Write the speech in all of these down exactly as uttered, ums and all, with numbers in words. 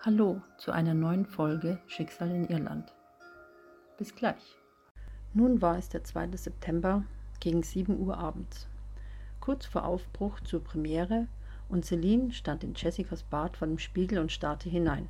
Hallo zu einer neuen Folge Schicksal in Irland. Bis gleich. Nun war es der zweite September gegen sieben Uhr abends, kurz vor Aufbruch zur Premiere, und Celine stand in Jessicas Bad vor dem Spiegel und starrte hinein.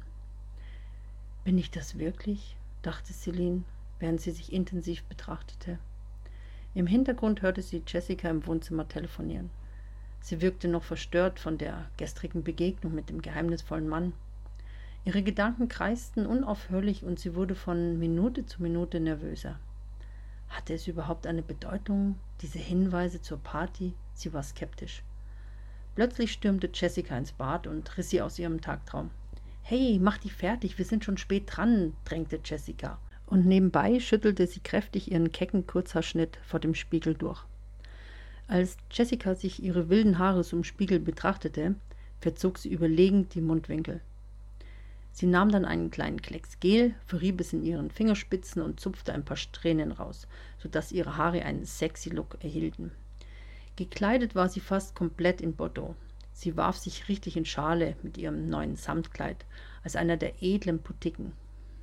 Bin ich das wirklich? Dachte Celine, während sie sich intensiv betrachtete. Im Hintergrund hörte sie Jessica im Wohnzimmer telefonieren. Sie wirkte noch verstört von der gestrigen Begegnung mit dem geheimnisvollen Mann. Ihre Gedanken kreisten unaufhörlich und sie wurde von Minute zu Minute nervöser. Hatte es überhaupt eine Bedeutung, diese Hinweise zur Party? Sie war skeptisch. Plötzlich stürmte Jessica ins Bad und riss sie aus ihrem Tagtraum. »Hey, mach dich fertig, wir sind schon spät dran«, drängte Jessica. Und nebenbei schüttelte sie kräftig ihren kecken Kurzhaarschnitt vor dem Spiegel durch. Als Jessica sich ihre wilden Haare zum Spiegel betrachtete, verzog sie überlegend die Mundwinkel. Sie nahm dann einen kleinen Klecks Gel, verrieb es in ihren Fingerspitzen und zupfte ein paar Strähnen raus, sodass ihre Haare einen sexy Look erhielten. Gekleidet war sie fast komplett in Bordeaux. Sie warf sich richtig in Schale mit ihrem neuen Samtkleid, als einer der edlen Boutiquen.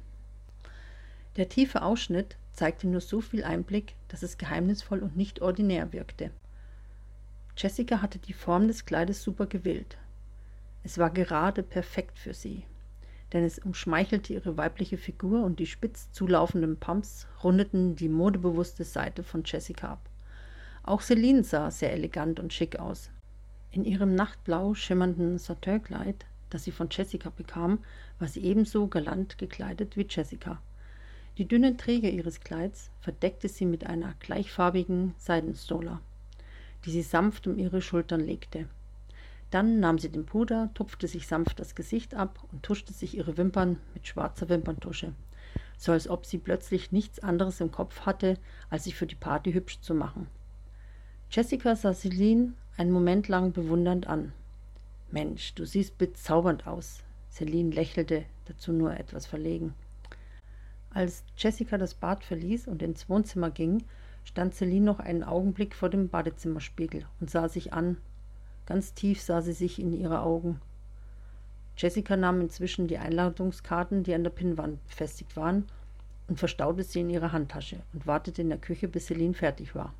Der tiefe Ausschnitt zeigte nur so viel Einblick, dass es geheimnisvoll und nicht ordinär wirkte. Jessica hatte die Form des Kleides super gewählt. Es war gerade perfekt für sie, denn es umschmeichelte ihre weibliche Figur und die spitz zulaufenden Pumps rundeten die modebewusste Seite von Jessica ab. Auch Celine sah sehr elegant und schick aus. In ihrem nachtblau schimmernden Satinkleid, das sie von Jessica bekam, war sie ebenso galant gekleidet wie Jessica. Die dünnen Träger ihres Kleids verdeckte sie mit einer gleichfarbigen Seidenstola, die sie sanft um ihre Schultern legte. Dann nahm sie den Puder, tupfte sich sanft das Gesicht ab und tuschte sich ihre Wimpern mit schwarzer Wimperntusche, so als ob sie plötzlich nichts anderes im Kopf hatte, als sich für die Party hübsch zu machen. Jessica sah Celine einen Moment lang bewundernd an. »Mensch, du siehst bezaubernd aus«, Celine lächelte, dazu nur etwas verlegen. Als Jessica das Bad verließ und ins Wohnzimmer ging, stand Celine noch einen Augenblick vor dem Badezimmerspiegel und sah sich an. Ganz tief sah sie sich in ihre Augen. Jessica nahm inzwischen die Einladungskarten, die an der Pinnwand befestigt waren, und verstaute sie in ihre Handtasche und wartete in der Küche, bis Celine fertig war.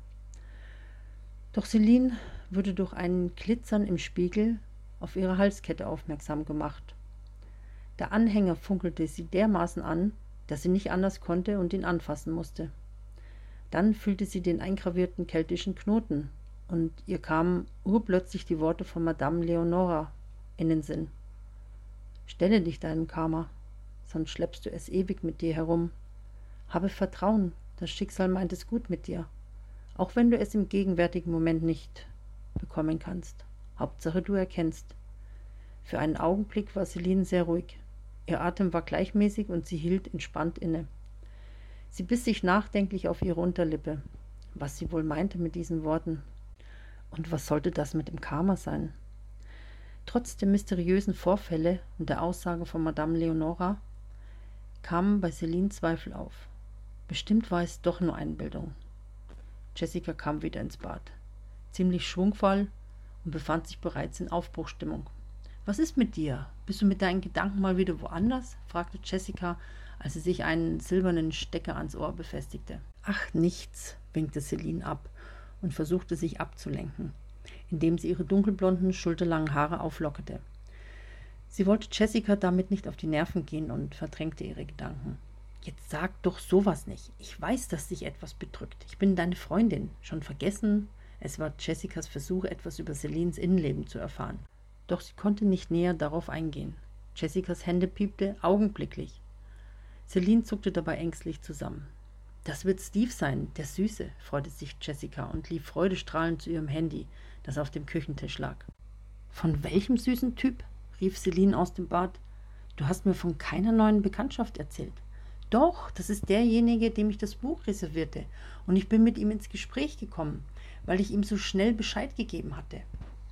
Doch Celine wurde durch ein Glitzern im Spiegel auf ihre Halskette aufmerksam gemacht. Der Anhänger funkelte sie dermaßen an, dass sie nicht anders konnte und ihn anfassen musste. Dann fühlte sie den eingravierten keltischen Knoten, und ihr kamen urplötzlich die Worte von Madame Leonora in den Sinn. »Stelle dich deinem Karma, sonst schleppst du es ewig mit dir herum. Habe Vertrauen, das Schicksal meint es gut mit dir, auch wenn du es im gegenwärtigen Moment nicht bekommen kannst. Hauptsache du erkennst.« Für einen Augenblick war Celine sehr ruhig. Ihr Atem war gleichmäßig und sie hielt entspannt inne. Sie biss sich nachdenklich auf ihre Unterlippe, was sie wohl meinte mit diesen Worten. Und was sollte das mit dem Karma sein? Trotz der mysteriösen Vorfälle und der Aussage von Madame Leonora kamen bei Celine Zweifel auf. Bestimmt war es doch nur Einbildung. Jessica kam wieder ins Bad, ziemlich schwungvoll und befand sich bereits in Aufbruchsstimmung. »Was ist mit dir? Bist du mit deinen Gedanken mal wieder woanders?« fragte Jessica, als sie sich einen silbernen Stecker ans Ohr befestigte. »Ach, nichts«, winkte Celine ab und versuchte sich abzulenken, indem sie ihre dunkelblonden, schulterlangen Haare auflockerte. Sie wollte Jessica damit nicht auf die Nerven gehen und verdrängte ihre Gedanken. »Jetzt sag doch sowas nicht. Ich weiß, dass dich etwas bedrückt. Ich bin deine Freundin. Schon vergessen?« Es war Jessicas Versuch, etwas über Celines Innenleben zu erfahren. Doch sie konnte nicht näher darauf eingehen. Jessicas Hände piepte augenblicklich. Celine zuckte dabei ängstlich zusammen. »Das wird Steve sein, der Süße«, freute sich Jessica und lief freudestrahlend zu ihrem Handy, das auf dem Küchentisch lag. »Von welchem süßen Typ?« rief Celine aus dem Bad. »Du hast mir von keiner neuen Bekanntschaft erzählt.« »Doch, das ist derjenige, dem ich das Buch reservierte, und ich bin mit ihm ins Gespräch gekommen, weil ich ihm so schnell Bescheid gegeben hatte.«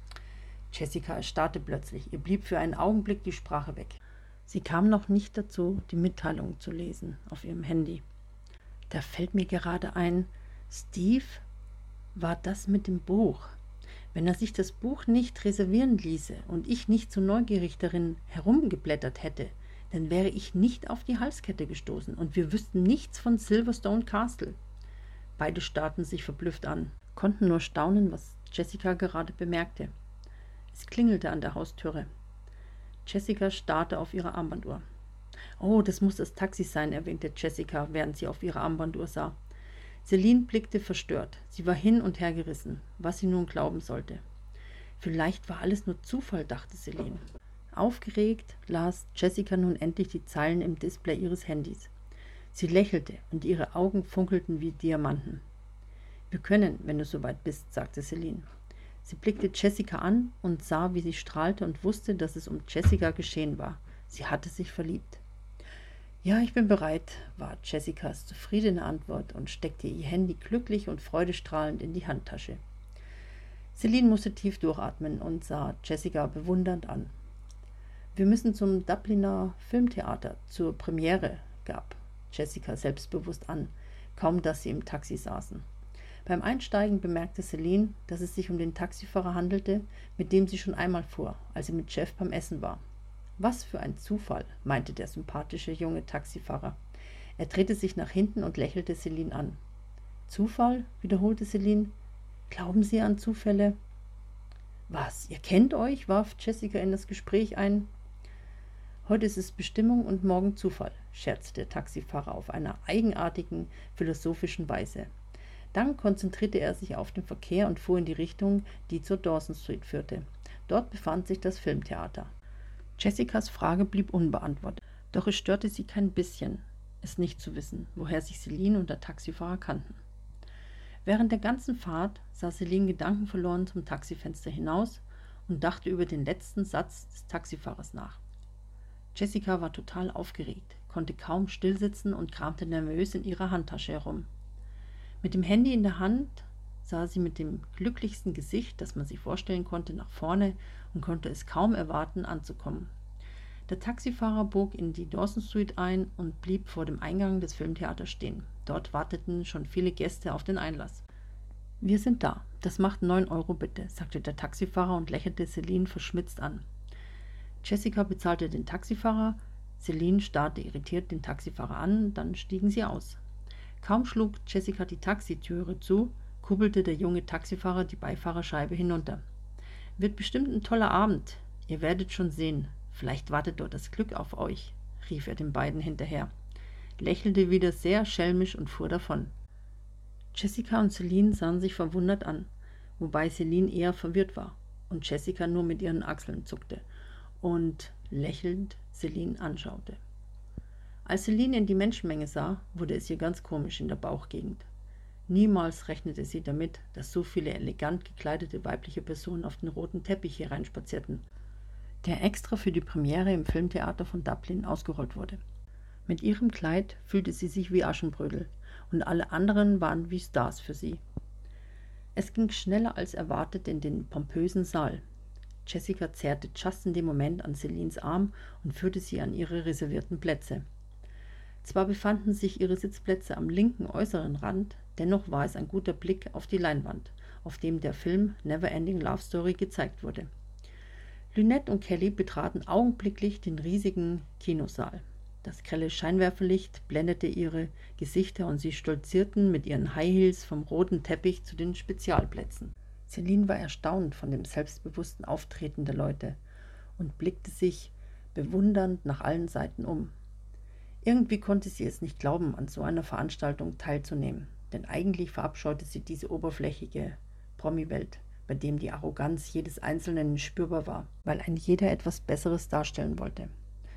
Jessica erstarrte plötzlich. Ihr blieb für einen Augenblick die Sprache weg. Sie kam noch nicht dazu, die Mitteilung zu lesen auf ihrem Handy. »Da fällt mir gerade ein, Steve war das mit dem Buch. Wenn er sich das Buch nicht reservieren ließe und ich nicht so neugierig darin herumgeblättert hätte, dann wäre ich nicht auf die Halskette gestoßen und wir wüssten nichts von Silverstone Castle. Beide starrten sich verblüfft an, konnten nur staunen, was Jessica gerade bemerkte. Es klingelte an der Haustüre. Jessica starrte auf ihre Armbanduhr. »Oh, das muss das Taxi sein«, erwähnte Jessica, während sie auf ihre Armbanduhr sah. Celine blickte verstört. Sie war hin und her gerissen, was sie nun glauben sollte. Vielleicht war alles nur Zufall, dachte Celine. Aufgeregt las Jessica nun endlich die Zeilen im Display ihres Handys. Sie lächelte und ihre Augen funkelten wie Diamanten. »Wir können, wenn du soweit bist«, sagte Celine. Sie blickte Jessica an und sah, wie sie strahlte und wusste, dass es um Jessica geschehen war. Sie hatte sich verliebt. »Ja, ich bin bereit«, war Jessicas zufriedene Antwort und steckte ihr Handy glücklich und freudestrahlend in die Handtasche. Celine musste tief durchatmen und sah Jessica bewundernd an. »Wir müssen zum Dubliner Filmtheater, zur Premiere«, gab Jessica selbstbewusst an, kaum dass sie im Taxi saßen. Beim Einsteigen bemerkte Celine, dass es sich um den Taxifahrer handelte, mit dem sie schon einmal fuhr, als sie mit Jeff beim Essen war. »Was für ein Zufall«, meinte der sympathische junge Taxifahrer. Er drehte sich nach hinten und lächelte Celine an. »Zufall?«, wiederholte Celine. »Glauben Sie an Zufälle?« »Was, ihr kennt euch?«, warf Jessica in das Gespräch ein. »Heute ist es Bestimmung und morgen Zufall«, scherzte der Taxifahrer auf einer eigenartigen, philosophischen Weise. Dann konzentrierte er sich auf den Verkehr und fuhr in die Richtung, die zur Dawson Street führte. Dort befand sich das Filmtheater. Jessicas Frage blieb unbeantwortet, doch es störte sie kein bisschen, es nicht zu wissen, woher sich Celine und der Taxifahrer kannten. Während der ganzen Fahrt sah Celine gedankenverloren zum Taxifenster hinaus und dachte über den letzten Satz des Taxifahrers nach. Jessica war total aufgeregt, konnte kaum stillsitzen und kramte nervös in ihrer Handtasche herum. Mit dem Handy in der Hand sah sie mit dem glücklichsten Gesicht, das man sich vorstellen konnte, nach vorne und konnte es kaum erwarten, anzukommen. Der Taxifahrer bog in die Dawson Street ein und blieb vor dem Eingang des Filmtheaters stehen. Dort warteten schon viele Gäste auf den Einlass. »Wir sind da. Das macht neun Euro bitte«, sagte der Taxifahrer und lächelte Celine verschmitzt an. Jessica bezahlte den Taxifahrer, Celine starrte irritiert den Taxifahrer an, dann stiegen sie aus. Kaum schlug Jessica die Taxitüre zu, kubbelte der junge Taxifahrer die Beifahrerscheibe hinunter. »Wird bestimmt ein toller Abend. Ihr werdet schon sehen. Vielleicht wartet dort das Glück auf euch«, rief er den beiden hinterher, lächelte wieder sehr schelmisch und fuhr davon. Jessica und Celine sahen sich verwundert an, wobei Celine eher verwirrt war und Jessica nur mit ihren Achseln zuckte und lächelnd Celine anschaute. Als Celine in die Menschenmenge sah, wurde es ihr ganz komisch in der Bauchgegend. Niemals rechnete sie damit, dass so viele elegant gekleidete weibliche Personen auf den roten Teppich hereinspazierten, der extra für die Premiere im Filmtheater von Dublin ausgerollt wurde. Mit ihrem Kleid fühlte sie sich wie Aschenbrödel und alle anderen waren wie Stars für sie. Es ging schneller als erwartet in den pompösen Saal. Jessica zerrte just in dem Moment an Celines Arm und führte sie an ihre reservierten Plätze. Zwar befanden sich ihre Sitzplätze am linken äußeren Rand, dennoch war es ein guter Blick auf die Leinwand, auf dem der Film Neverending Love Story gezeigt wurde. Lynette und Kelly betraten augenblicklich den riesigen Kinosaal. Das grelle Scheinwerferlicht blendete ihre Gesichter und sie stolzierten mit ihren High Heels vom roten Teppich zu den Spezialplätzen. Celine war erstaunt von dem selbstbewussten Auftreten der Leute und blickte sich bewundernd nach allen Seiten um. Irgendwie konnte sie es nicht glauben, an so einer Veranstaltung teilzunehmen, denn eigentlich verabscheute sie diese oberflächige Promi-Welt, bei dem die Arroganz jedes Einzelnen spürbar war, weil ein jeder etwas Besseres darstellen wollte.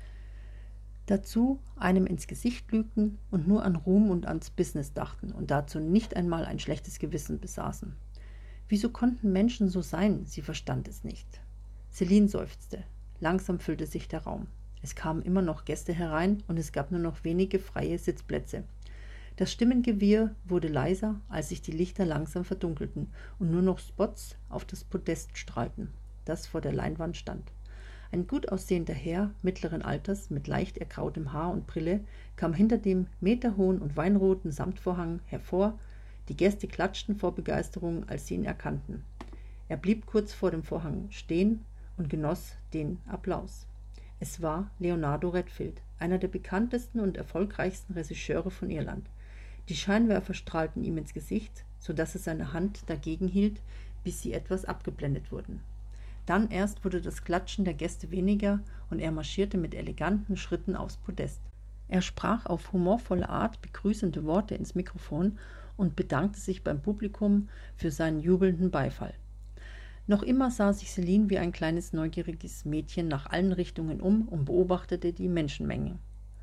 Dazu einem ins Gesicht lügten und nur an Ruhm und ans Business dachten und dazu nicht einmal ein schlechtes Gewissen besaßen. Wieso konnten Menschen so sein? Sie verstand es nicht. Celine seufzte. Langsam füllte sich der Raum. Es kamen immer noch Gäste herein und es gab nur noch wenige freie Sitzplätze. Das Stimmengewirr wurde leiser, als sich die Lichter langsam verdunkelten und nur noch Spots auf das Podest strahlten, das vor der Leinwand stand. Ein gut aussehender Herr mittleren Alters mit leicht ergrautem Haar und Brille kam hinter dem meterhohen und weinroten Samtvorhang hervor. Die Gäste klatschten vor Begeisterung, als sie ihn erkannten. Er blieb kurz vor dem Vorhang stehen und genoss den Applaus. Es war Leonardo Redfield, einer der bekanntesten und erfolgreichsten Regisseure von Irland. Die Scheinwerfer strahlten ihm ins Gesicht, so dass er seine Hand dagegen hielt, bis sie etwas abgeblendet wurden. Dann erst wurde das Klatschen der Gäste weniger und er marschierte mit eleganten Schritten aufs Podest. Er sprach auf humorvolle Art begrüßende Worte ins Mikrofon und bedankte sich beim Publikum für seinen jubelnden Beifall. Noch immer sah sich Celine wie ein kleines neugieriges Mädchen nach allen Richtungen um und beobachtete die Menschenmenge.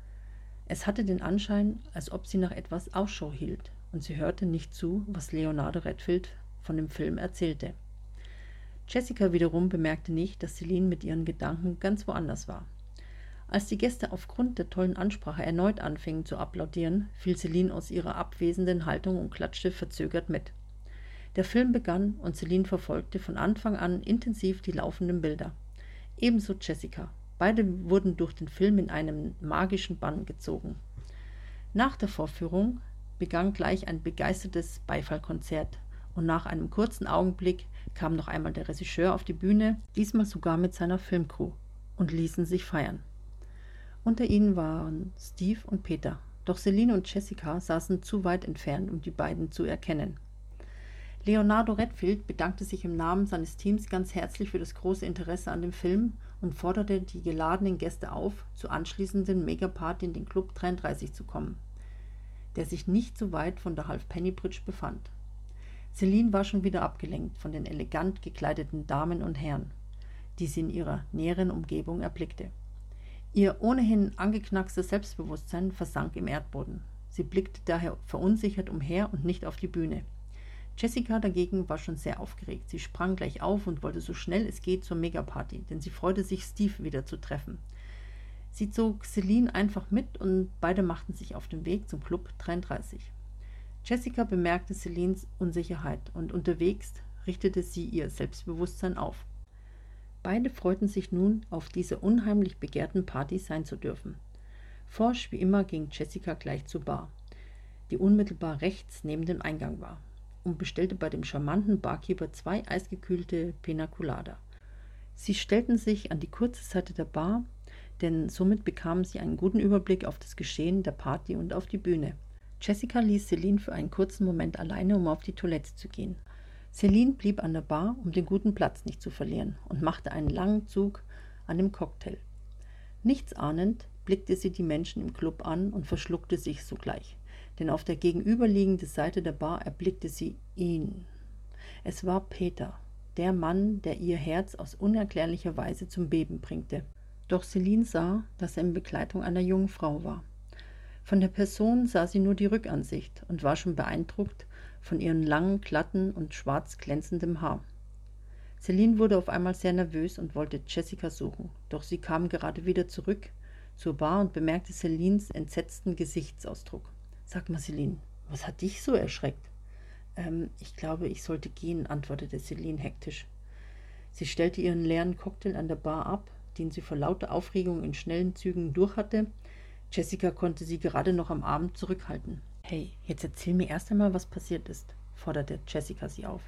Es hatte den Anschein, als ob sie nach etwas Ausschau hielt, und sie hörte nicht zu, was Leonardo Redfield von dem Film erzählte. Jessica wiederum bemerkte nicht, dass Celine mit ihren Gedanken ganz woanders war. Als die Gäste aufgrund der tollen Ansprache erneut anfingen zu applaudieren, fiel Celine aus ihrer abwesenden Haltung und klatschte verzögert mit. Der Film begann und Celine verfolgte von Anfang an intensiv die laufenden Bilder. Ebenso Jessica. Beide wurden durch den Film in einem magischen Bann gezogen. Nach der Vorführung begann gleich ein begeistertes Beifallkonzert und nach einem kurzen Augenblick kam noch einmal der Regisseur auf die Bühne, diesmal sogar mit seiner Filmcrew, und ließen sich feiern. Unter ihnen waren Steve und Peter, doch Celine und Jessica saßen zu weit entfernt, um die beiden zu erkennen. Leonardo Redfield bedankte sich im Namen seines Teams ganz herzlich für das große Interesse an dem Film und forderte die geladenen Gäste auf, zur anschließenden Megaparty in den Club dreiunddreißig zu kommen, der sich nicht so weit von der Halfpenny Bridge befand. Celine war schon wieder abgelenkt von den elegant gekleideten Damen und Herren, die sie in ihrer näheren Umgebung erblickte. Ihr ohnehin angeknackstes Selbstbewusstsein versank im Erdboden. Sie blickte daher verunsichert umher und nicht auf die Bühne. Jessica dagegen war schon sehr aufgeregt. Sie sprang gleich auf und wollte so schnell es geht zur Megaparty, denn sie freute sich, Steve wieder zu treffen. Sie zog Celine einfach mit und beide machten sich auf den Weg zum Club dreiunddreißig. Jessica bemerkte Celines Unsicherheit und unterwegs richtete sie ihr Selbstbewusstsein auf. Beide freuten sich nun, auf dieser unheimlich begehrten Party sein zu dürfen. Forsch wie immer ging Jessica gleich zur Bar, die unmittelbar rechts neben dem Eingang war, und bestellte bei dem charmanten Barkeeper zwei eisgekühlte Pina Colada. Sie stellten sich an die kurze Seite der Bar, denn somit bekamen sie einen guten Überblick auf das Geschehen der Party und auf die Bühne. Jessica ließ Celine für einen kurzen Moment alleine, um auf die Toilette zu gehen. Celine blieb an der Bar, um den guten Platz nicht zu verlieren, und machte einen langen Zug an dem Cocktail. Nichts ahnend blickte sie die Menschen im Club an und verschluckte sich sogleich, denn auf der gegenüberliegenden Seite der Bar erblickte sie ihn. Es war Peter, der Mann, der ihr Herz aus unerklärlicher Weise zum Beben bringte. Doch Celine sah, dass er in Begleitung einer jungen Frau war. Von der Person sah sie nur die Rückansicht und war schon beeindruckt von ihrem langen, glatten und schwarz glänzendem Haar. Celine wurde auf einmal sehr nervös und wollte Jessica suchen, doch sie kam gerade wieder zurück zur Bar und bemerkte Celines entsetzten Gesichtsausdruck. »Sag mal, Celine, was hat dich so erschreckt?« Ähm, ich glaube, ich sollte gehen«, antwortete Celine hektisch. Sie stellte ihren leeren Cocktail an der Bar ab, den sie vor lauter Aufregung in schnellen Zügen durch hatte. Jessica konnte sie gerade noch am Abend zurückhalten. »Hey, jetzt erzähl mir erst einmal, was passiert ist«, forderte Jessica sie auf.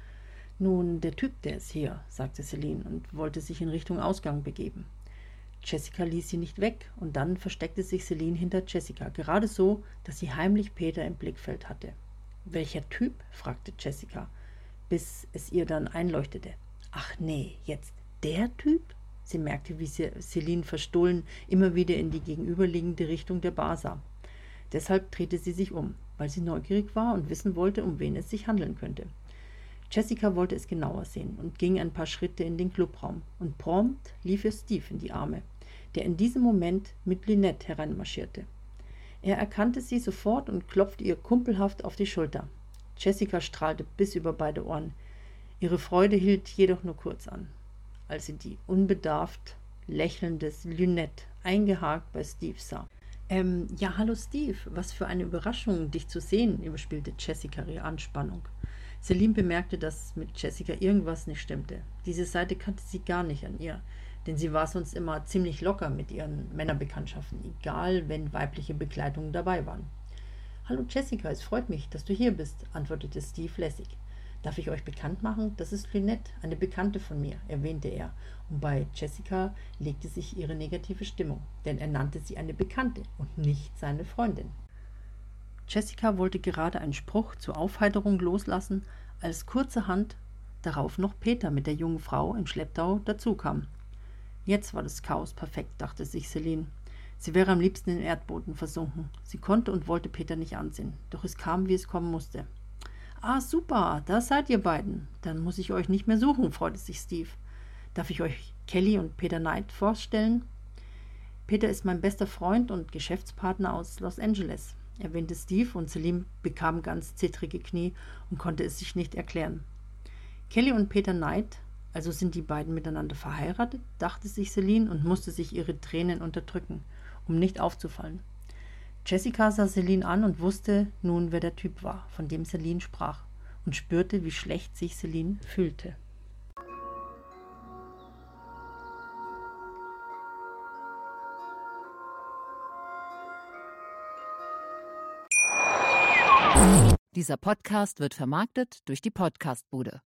»Nun, der Typ, der ist hier«, sagte Celine und wollte sich in Richtung Ausgang begeben. Jessica ließ sie nicht weg, und dann versteckte sich Celine hinter Jessica, gerade so, dass sie heimlich Peter im Blickfeld hatte. »Welcher Typ?« fragte Jessica, bis es ihr dann einleuchtete. »Ach nee, jetzt der Typ?« Sie merkte, wie sie Celine verstohlen immer wieder in die gegenüberliegende Richtung der Bar sah. Deshalb drehte sie sich um, weil sie neugierig war und wissen wollte, um wen es sich handeln könnte. Jessica wollte es genauer sehen und ging ein paar Schritte in den Clubraum, und prompt lief ihr Steve in die Arme, der in diesem Moment mit Lynette hereinmarschierte. Er erkannte sie sofort und klopfte ihr kumpelhaft auf die Schulter. Jessica strahlte bis über beide Ohren. Ihre Freude hielt jedoch nur kurz an, als sie die unbedarft lächelnde Lynette eingehakt bei Steve sah. Ähm, ja, hallo Steve, was für eine Überraschung, dich zu sehen«, überspielte Jessica ihre Anspannung. Celine bemerkte, dass mit Jessica irgendwas nicht stimmte. Diese Seite kannte sie gar nicht an ihr, denn sie war sonst immer ziemlich locker mit ihren Männerbekanntschaften, egal wenn weibliche Begleitungen dabei waren. »Hallo Jessica, es freut mich, dass du hier bist«, antwortete Steve lässig. Darf ich euch bekannt machen? Das ist Lynette, eine Bekannte von mir, erwähnte er. Und bei Jessica legte sich ihre negative Stimmung, denn er nannte sie eine Bekannte und nicht seine Freundin. Jessica wollte gerade einen Spruch zur Aufheiterung loslassen, als kurzerhand darauf noch Peter mit der jungen Frau im Schlepptau dazukam. Jetzt war das Chaos perfekt, dachte sich Celine. Sie wäre am liebsten im Erdboden versunken. Sie konnte und wollte Peter nicht ansehen, doch es kam, wie es kommen musste. »Ah, super, da seid ihr beiden. Dann muss ich euch nicht mehr suchen«, freute sich Steve. »Darf ich euch Kelly und Peter Knight vorstellen? Peter ist mein bester Freund und Geschäftspartner aus Los Angeles«, erwähnte Steve, und Celine bekam ganz zittrige Knie und konnte es sich nicht erklären. »Kelly und Peter Knight, also sind die beiden miteinander verheiratet?«, dachte sich Celine und musste sich ihre Tränen unterdrücken, um nicht aufzufallen. Jessica sah Celine an und wusste nun, wer der Typ war, von dem Celine sprach, und spürte, wie schlecht sich Celine fühlte. Dieser Podcast wird vermarktet durch die Podcastbude.